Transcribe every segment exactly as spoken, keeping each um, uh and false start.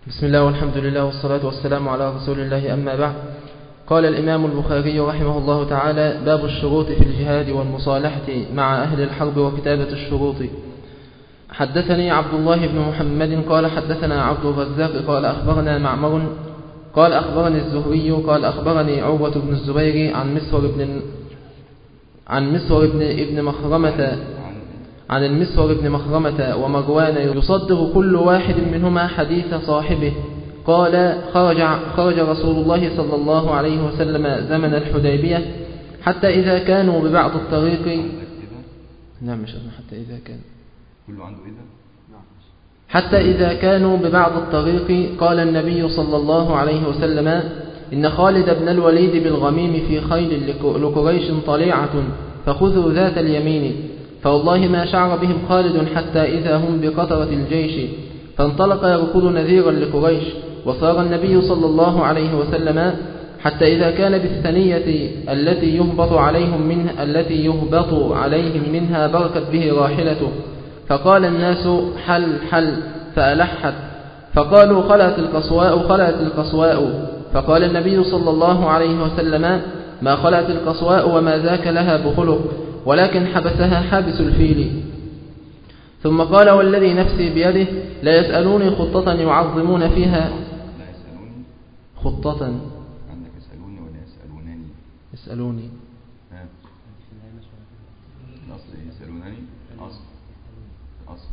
بسم الله والحمد لله والصلاة والسلام على رسول الله، أما بعد. قال الإمام البخاري رحمه الله تعالى: باب الشروط في الجهاد والمصالحة مع أهل الحرب وكتابة الشروط. حدثني عبد الله بن محمد قال حدثنا عبد الرزاق قال أخبرنا معمر قال أخبرني الزهري قال أخبرني عروة بن الزبير عن مسور بن عن مسور بن ابن مخرمة عن المسور بن مخرمة ومروان يصدق كل واحد منهما حديث صاحبه. قال: خرج, خرج رسول الله صلى الله عليه وسلم زمن الحديبية حتى إذا كانوا ببعض الطريق نعم مش حتى إذا كان كله عنده إذا حتى إذا كانوا ببعض الطريق قال النبي صلى الله عليه وسلم: إن خالد بن الوليد بالغميم في خيل لقريش طليعة فخذوا ذات اليمين. فوالله ما شعر بهم خالد حتى إذا هم بقطرة الجيش، فانطلق يركض نذيرا لقريش. وصار النبي صلى الله عليه وسلم حتى إذا كان بالثنية التي يهبط عليهم منها التي يهبط عليهم منها بركت به راحلته، فقال الناس: حل حل، فألحت، فقالوا: خلت القصواء خلت القصواء. فقال النبي صلى الله عليه وسلم: ما خلت القصواء وما ذاك لها بخلق، ولكن حبسها حابس الفيل. ثم قال: والذي نفسي بيده لا يسألوني خطة يعظمون فيها لا يسألوني خطة عندك يسألوني ولا يسألونني؟ يسألوني ها الأصل إيه؟ يسألونني أصل أصل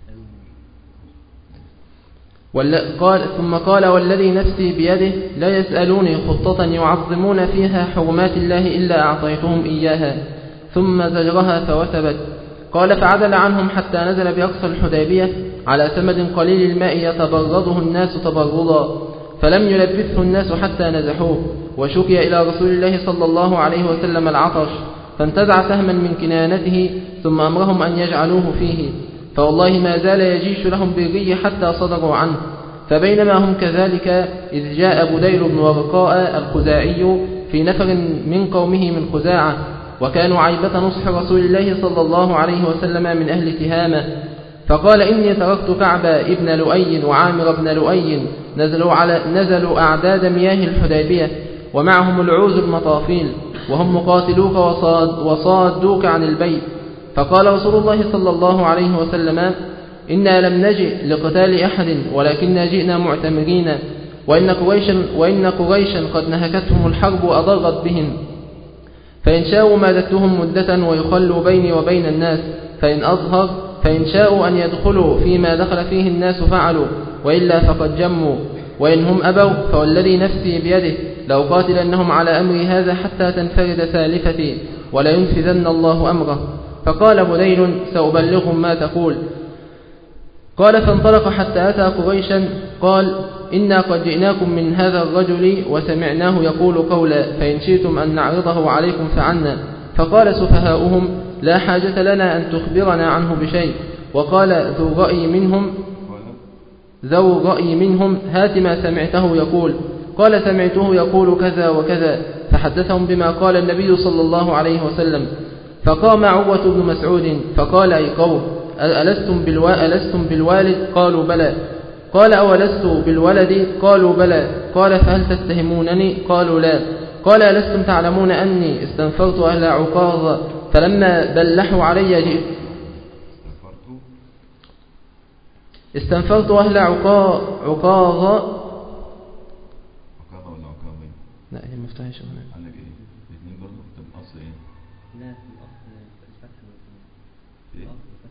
ولا قال ثم قال: والذي نفسي بيده لا يسألوني خطة يعظمون فيها حرمات الله إلا أعطيتهم إياها. ثم زجرها فوثبت. قال: فعدل عنهم حتى نزل بأقصى الحديبية على سمد قليل الماء يتبرضه الناس تبرضا، فلم يلبثه الناس حتى نزحوه. وشكي إلى رسول الله صلى الله عليه وسلم العطش، فانتزع سهما من كنانته ثم أمرهم أن يجعلوه فيه، فوالله ما زال يجيش لهم بالري حتى صدروا عنه. فبينما هم كذلك إذ جاء بديل بن ورقاء الخزاعي في نفر من قومه من خزاعة، وكانوا عيبة نصح رسول الله صلى الله عليه وسلم من أهل تهامة، فقال: إني تركت كعب ابن لؤي وعامر بن لؤي نزلوا, على نزلوا أعداد مياه الحديبية ومعهم العوز المطافيل، وهم مقاتلوك وصاد وصادوك عن البيت. فقال رسول الله صلى الله عليه وسلم: إنا لم نجئ لقتال أحد، ولكننا جئنا معتمرين، وإن قريشا, وإن قريشا قد نهكتهم الحرب وأضرت بهم، فإن شاءوا مادتهم مدة ويخلوا بيني وبين الناس، فإن أظهر فإن شاءوا أن يدخلوا فيما دخل فيه الناس فعلوا، وإلا فقد جموا. وإن هم أبوا فوالذي نفسي بيده لو قاتلنهم على أمري هذا حتى تنفرد سالفتي، ولا ينفذن الله أمره. فقال بديل: سأبلغهم ما تقول. قال: فانطلق حتى أتى قريشا. قال: إنا قد جئناكم من هذا الرجل وسمعناه يقول قولا، فإن شئتم أن نعرضه عليكم فعنا. فقال سفهاؤهم: لا حاجة لنا أن تخبرنا عنه بشيء. وقال ذو رأي منهم ذو رأي منهم هات ما سمعته يقول. قال: سمعته يقول كذا وكذا، فحدثهم بما قال النبي صلى الله عليه وسلم. فقام عروة بن مسعود فقال: أي قوم، ألستم, بالو... ألستم بالوالد؟ قالوا بلى. قال: أولست بالولد؟ قالوا بلى. قال: فهل تتهمونني؟ قالوا لا. قال: ألستم تعلمون أني استنفرت أهل عكاظ فلما بلحوا علي جئت استنفرت أهل عكاظ عكاظ عكاظة ولا عكاظة؟ لا هي مفتاحة شغلة. عندك إيه؟ الاثنين برضه في الأصل إيه؟ لا في الأصل الفتح إيه؟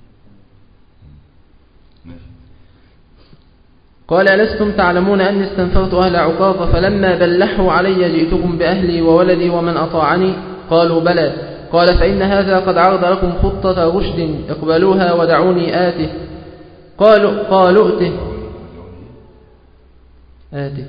ماشي. قال: ألستم تعلمون أني استنفرت أهل عكاظ فلما بلحوا علي جئتكم بأهلي وولدي ومن أطاعني؟ قالوا بلى. قال: فإن هذا قد عرض لكم خطة رشد، اقبلوها ودعوني آته. قالوا قالوا ائته آته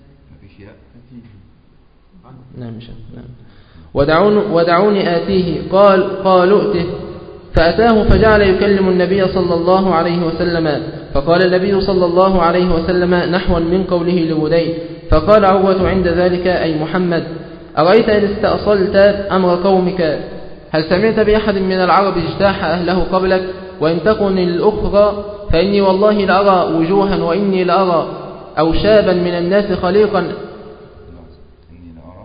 نعم مش نعم ودعون ودعوني آتيه. قال قالوا ائته، فأتاه فجعل يكلم النبي صلى الله عليه وسلم. فقال النبي صلى الله عليه وسلم نحوا من قوله لبديل. فقال عروة عند ذلك: أي محمد، أرأيت إن استأصلت أمر قومك؟ هل سمعت بأحد من العرب اجتاح أهله قبلك؟ وإن تكن الأخرى فإني والله لأرى وجوها وإني لأرى أو شابا من الناس خليقا لحظة. إني لأرى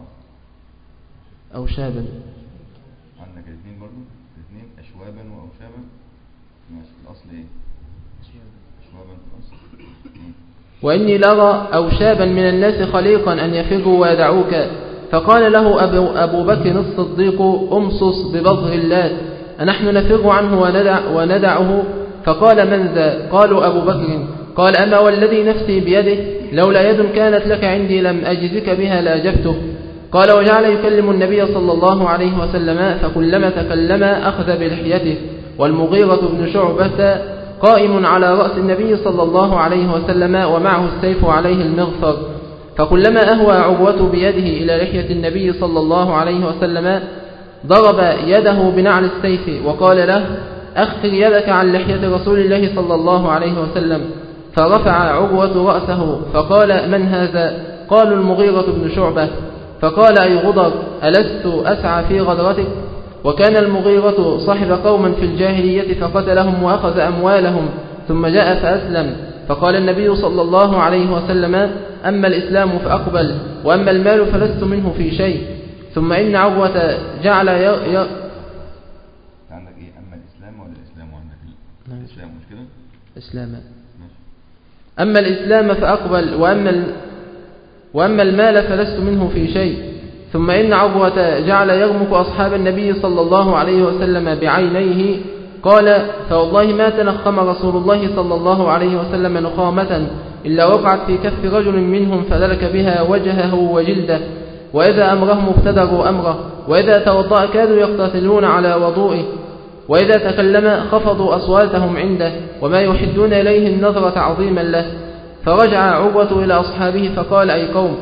أو شابا عندك الاثنين برضو الاثنين أشوابا وأوشابا ماشي الأصل إيه؟ أشوابا في الأصل. مم. وإني لرى أو شابا من الناس خليقا أن يفروا ويدعوك. فقال له أبو, أبو بكر الصديق أمصص ببضغ اللات أنحن نفر عنه وندع وندعه؟ فقال من ذا؟ قالوا أبو بكر. قال أما والذي نفسي بيده لولا يد كانت لك عندي لم أجزك بها لأجبته. قال وجعل يكلم النبي صلى الله عليه وسلم فكلما تكلم أخذ بلحيته. والمغيرة بن شعبة قائم على رأس النبي صلى الله عليه وسلم ومعه السيف عليه المغفر، فكلما أهوى عروة بيده إلى لحية النبي صلى الله عليه وسلم ضرب يده بنعل السيف وقال له أخر يدك عن لحية رسول الله صلى الله عليه وسلم. فرفع عروة رأسه فقال من هذا؟ قالوا المغيرة بن شعبة. فقال أي غدر ألست أسعى في غدرتك؟ وكان المغيرة صاحب قوما في الجاهلية فقتلهم وأخذ أموالهم ثم جاء فأسلم. فقال النبي صلى الله عليه وسلم أما الإسلام فأقبل وأما المال فلست منه في شيء. ثم إن عروة جعل ي... ي... عندك إيه أما الإسلام ولا الإسلام عندك نعم. الإسلام مش كده؟ إسلاما. ماشي. أما الإسلام فأقبل وأما, ال... وأما المال فلست منه في شيء. ثم إن عروة جعل يغمك أصحاب النبي صلى الله عليه وسلم بعينيه. قال فوالله ما تنخم رسول الله صلى الله عليه وسلم نخامة إلا وقعت في كف رجل منهم فدلك بها وجهه وجلده. وإذا أمرهم ابتدروا أمره، وإذا توضأ كادوا يقتتلون على وضوئه، وإذا تكلم خفضوا أصواتهم عنده، وما يحدون إليه النظر تعظيما له. فرجع عروة إلى أصحابه فقال أي قوم.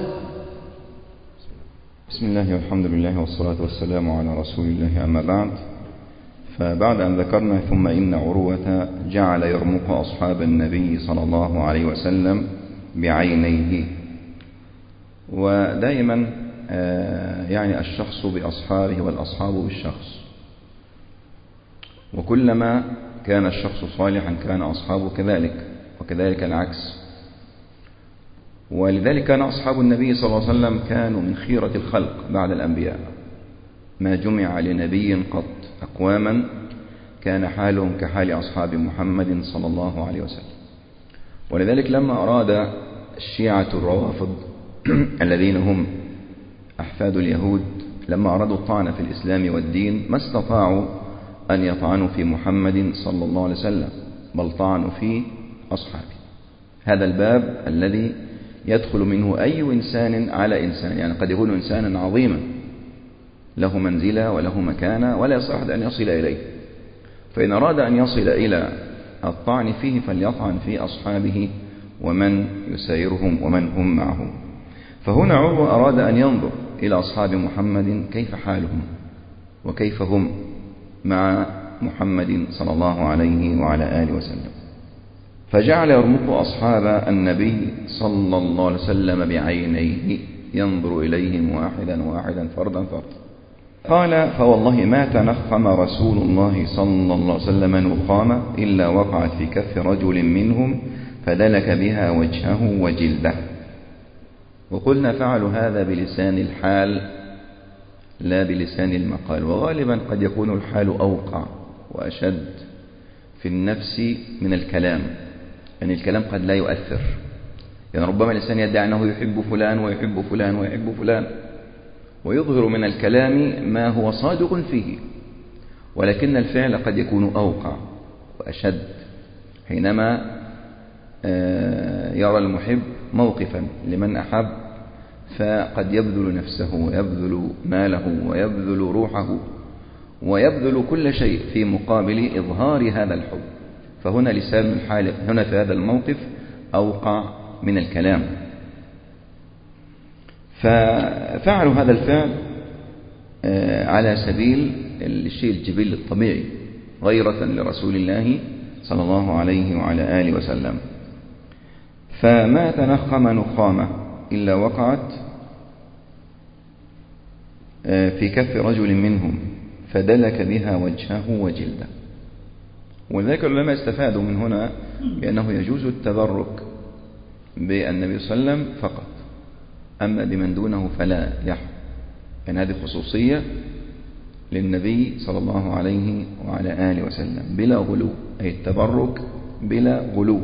بسم الله والحمد لله والصلاة والسلام على رسول الله، أما بعد. فبعد أن ذكرنا ثم إن عروة جعل يرمق أصحاب النبي صلى الله عليه وسلم بعينيه. ودائما يعني الشخص بأصحابه والأصحاب بالشخص، وكلما كان الشخص صالحا كان أصحابه كذلك، وكذلك العكس. ولذلك كان أصحاب النبي صلى الله عليه وسلم كانوا من خيرة الخلق بعد الأنبياء. ما جمع لنبي قط أقواما كان حالهم كحال أصحاب محمد صلى الله عليه وسلم. ولذلك لما أراد الشيعة الروافض الذين هم أحفاد اليهود لما أرادوا الطعن في الإسلام والدين ما استطاعوا أن يطعنوا في محمد صلى الله عليه وسلم، بل طعنوا في أصحابه. هذا الباب الذي يدخل منه أي إنسان على إنسان، يعني قد يكون إنسانا عظيما له منزلة وله مكانة ولا يصح أن يصل إليه، فإن أراد أن يصل إلى الطعن فيه فليطعن في أصحابه ومن يسايرهم ومن هم معه. فهنا عروة أراد أن ينظر إلى أصحاب محمد كيف حالهم وكيف هم مع محمد صلى الله عليه وعلى آله وسلم، فجعل يرمق أصحاب النبي صلى الله عليه وسلم بعينيه ينظر إليهم واحدا واحدا فردا فردا. قال فوالله ما تنخم رسول الله صلى الله عليه وسلم نخامة إلا وقعت في كف رجل منهم فدلك بها وجهه وجلده. وقلنا فعلوا هذا بلسان الحال لا بلسان المقال، وغالبا قد يكون الحال أوقع وأشد في النفس من الكلام، يعني الكلام قد لا يؤثر، يعني ربما الإنسان يدعي أنه يحب فلان ويحب فلان ويحب فلان ويظهر من الكلام ما هو صادق فيه، ولكن الفعل قد يكون أوقع وأشد حينما يرى المحب موقفا لمن أحب فقد يبذل نفسه ويبذل ماله ويبذل روحه ويبذل كل شيء في مقابل إظهار هذا الحب. فهنا لسان الحال هنا في هذا الموقف أوقع من الكلام، ففعلوا هذا الفعل على سبيل الشيء الجبلي الطبيعي غيرة لرسول الله صلى الله عليه وعلى آله وسلم. فما تنخم نخامة إلا وقعت في كف رجل منهم فدلك بها وجهه وجلده. ولذلك العلماء استفادوا من هنا بأنه يجوز التبرك بالنبي صلى الله عليه وسلم فقط، أما بمن دونه فلا يحرم. يعني هذه خصوصية للنبي صلى الله عليه وعلى آله وسلم بلا غلو، أي التبرك بلا غلو.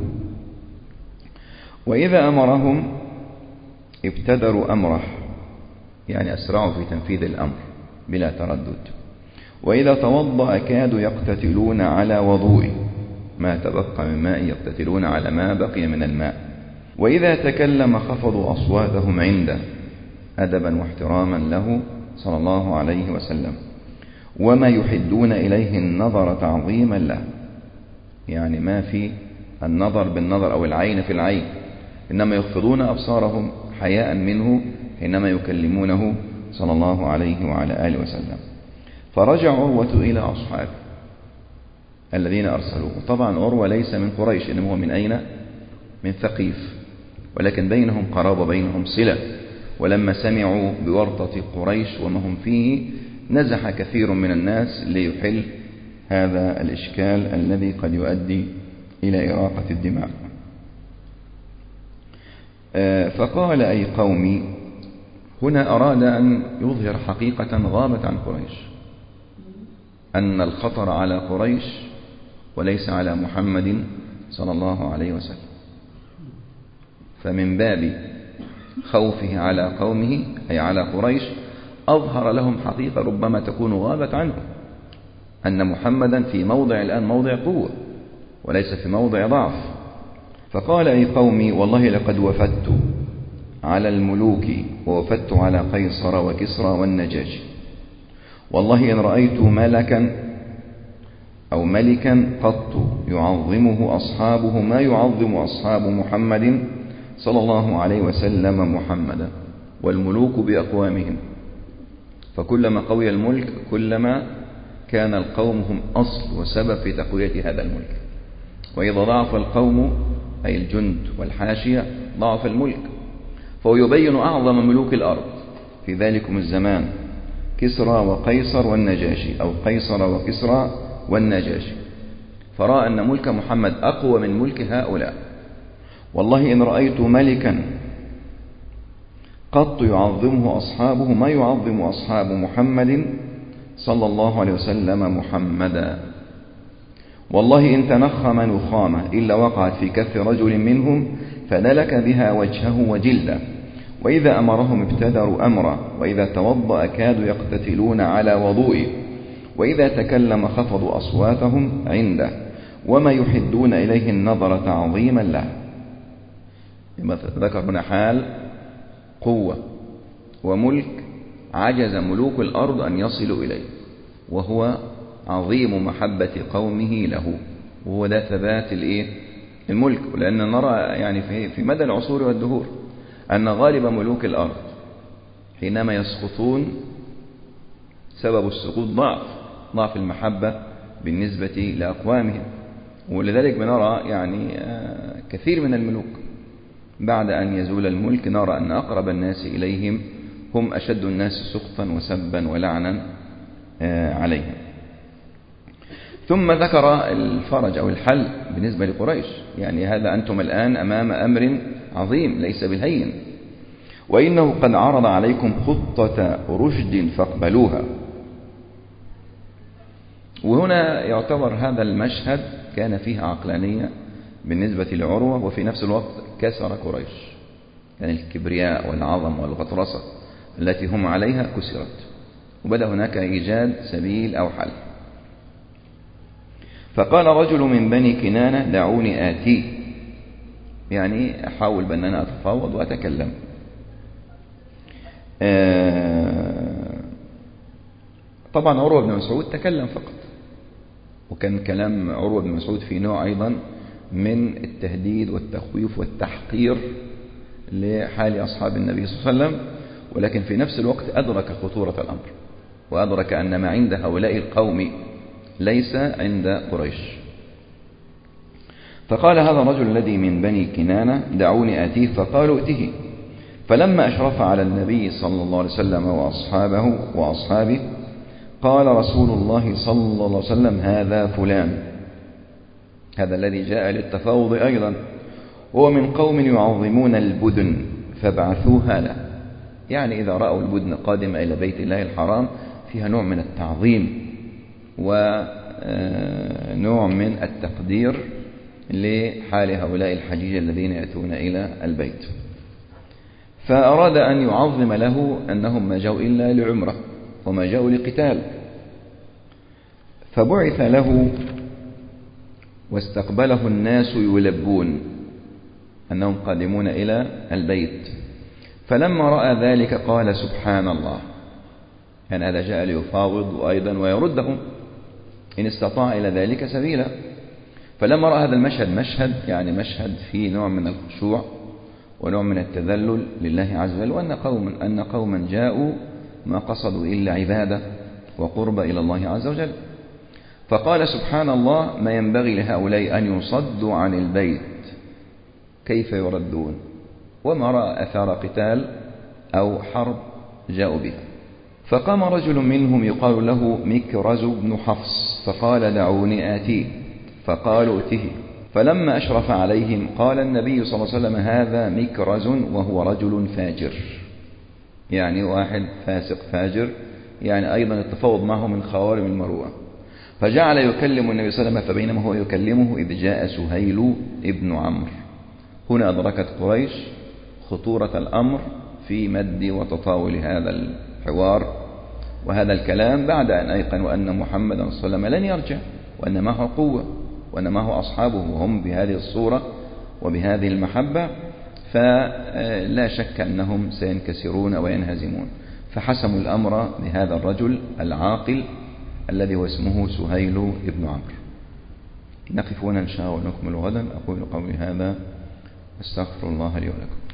وإذا أمرهم ابتدروا أمره، يعني أسرعوا في تنفيذ الأمر بلا تردد. وإذا توضأ كادوا يقتتلون على وضوئه، ما تبقى من ماء يقتتلون على ما بقي من الماء. وإذا تكلم خفضوا أصواتهم عنده، أدبا واحتراما له صلى الله عليه وسلم. وما يحدون إليه النظر تعظيما له، يعني ما في النظر بالنظر أو العين في العين، إنما يخفضون أبصارهم حياء منه حينما يكلمونه صلى الله عليه وعلى آله وسلم. فرجع عروة إلى أصحابه الذين أرسلوه. طبعا عروة ليس من قريش، إنما هو من أين؟ من ثقيف، ولكن بينهم قرابة، بينهم صلة. ولما سمعوا بورطة قريش وما هم فيه نزح كثير من الناس ليحل هذا الإشكال الذي قد يؤدي إلى إراقة الدماء. فقال أي قومي، هنا أراد أن يظهر حقيقة غابت عن قريش، أن الخطر على قريش وليس على محمد صلى الله عليه وسلم. فمن باب خوفه على قومه أي على قريش أظهر لهم حقيقة ربما تكون غابت عنهم، أن محمدا في موضع الآن موضع قوة وليس في موضع ضعف. فقال أي قومي والله لقد وفدت على الملوك ووفدت على قيصر وكسرى والنجاشي، والله إن رأيت ملكا أو ملكا قط يعظمه أصحابه ما يعظم أصحاب محمد صلى الله عليه وسلم محمدا، والملوك بأقوامهم، فكلما قوي الملك كلما كان القوم هم أصل وسبب في تقوية هذا الملك. وإذا ضعف القوم أي الجند والحاشية ضعف الملك. فهو يبين أعظم ملوك الأرض في ذلكم الزمان كسرى وقيصر والنجاشي، أو قيصر وكسرى والنجاشي، فرأى أن ملك محمد أقوى من ملك هؤلاء. والله إن رأيت ملكا قط يعظمه أصحابه ما يعظم أصحاب محمد صلى الله عليه وسلم محمدا، والله إن تنخم نخامة إلا وقعت في كف رجل منهم فدلك بها وجهه وجلده. وإذا أمرهم ابتدروا أمره، وإذا توضأ كادوا يقتتلون على وضوئه، وإذا تكلم خفضوا أصواتهم عنده، وما يحدون إليه النظر تعظيما له. ذكر هنا حال قوة وملك عجز ملوك الأرض أن يصلوا إليه، وهو عظيم محبة قومه له، وهو ده ثبات الملك. لأن نرى يعني في مدى العصور والدهور أن غالب ملوك الأرض حينما يسقطون سبب السقوط ضعف ضعف المحبة بالنسبة لأقوامهم. ولذلك بنرى يعني كثير من الملوك بعد أن يزول الملك نرى أن أقرب الناس إليهم هم أشد الناس سخطا وسبا ولعنا عليهم. ثم ذكر الفرج أو الحل بالنسبة لقريش، يعني هذا أنتم الآن أمام أمر عظيم ليس بالهين، وإنه قد عرض عليكم خطة رشد فاقبلوها. وهنا يعتبر هذا المشهد كان فيه عقلانية بالنسبة لعروة، وفي نفس الوقت كسر قريش، يعني الكبرياء والعظم والغطرسة التي هم عليها كسرت، وبدأ هناك إيجاد سبيل أو حل. فقال رجل من بني كنانة دعوني آتيه، يعني أحاول بأن أنا أتفاوض وأتكلم. طبعا عروة بن مسعود تكلم فقط، وكان كلام عروة بن مسعود في نوع أيضا من التهديد والتخويف والتحقير لحال أصحاب النبي صلى الله عليه وسلم، ولكن في نفس الوقت أدرك خطورة الأمر، وأدرك أن ما عند هؤلاء القوم ليس عند قريش. فقال هذا الرجل الذي من بني كنانة دعوني آتيه، فقالوا ائته. فلما أشرف على النبي صلى الله عليه وسلم وأصحابه وأصحابه قال رسول الله صلى الله عليه وسلم هذا فلان، هذا الذي جاء للتفاوض أيضا، وهو من قوم يعظمون البدن فابعثوها له. يعني إذا رأوا البدن قادمة إلى بيت الله الحرام فيها نوع من التعظيم ونوع من التقدير لحال هؤلاء الحجيج الذين يأتون إلى البيت. فأراد أن يعظم له أنهم ما جاءوا إلا لعمرة وما جاءوا لقتال، فبعث له واستقبله الناس يلبون أنهم قادمون إلى البيت. فلما رأى ذلك قال سبحان الله، يعني هذا جاء ليفاوض أيضا ويردهم إن استطاع إلى ذلك سبيلا. فلما رأى هذا المشهد، مشهد يعني مشهد فيه نوع من الخشوع ونوع من التذلل لله عز وجل، وأن قوما أن قوما جاءوا ما قصدوا إلا عبادة وقرب إلى الله عز وجل، فقال سبحان الله ما ينبغي لهؤلاء أن يصدوا عن البيت، كيف يردون وما رأى أثار قتال أو حرب جاءوا بها. فقام رجل منهم يقال له مكرز بن حفص فقال دعوني آتيه، فقالوا ائته. فلما أشرف عليهم قال النبي صلى الله عليه وسلم هذا مكرز وهو رجل فاجر، يعني واحد فاسق فاجر، يعني أيضا التفاوض معه من خوارم المروءة. فجعل يكلم النبي صلى الله عليه وسلم، فبينما هو يكلمه إذ جاء سهيل ابن عمرو. هنا أدركت قريش خطورة الأمر في مد وتطاول هذا الحوار وهذا الكلام بعد أن أيقنوا أن محمدا صلى الله عليه وسلم لن يرجع، وأن معه قوة وأن معه أصحابه وهم بهذه الصورة وبهذه المحبة، فلا شك أنهم سينكسرون وينهزمون. فحسموا الأمر بهذا الرجل العاقل الذي هو اسمه سهيل ابن عمرو. نقف هنا إن شاء الله ونكمل غدا. أقول قولي هذا، أستغفر الله لي ولكم.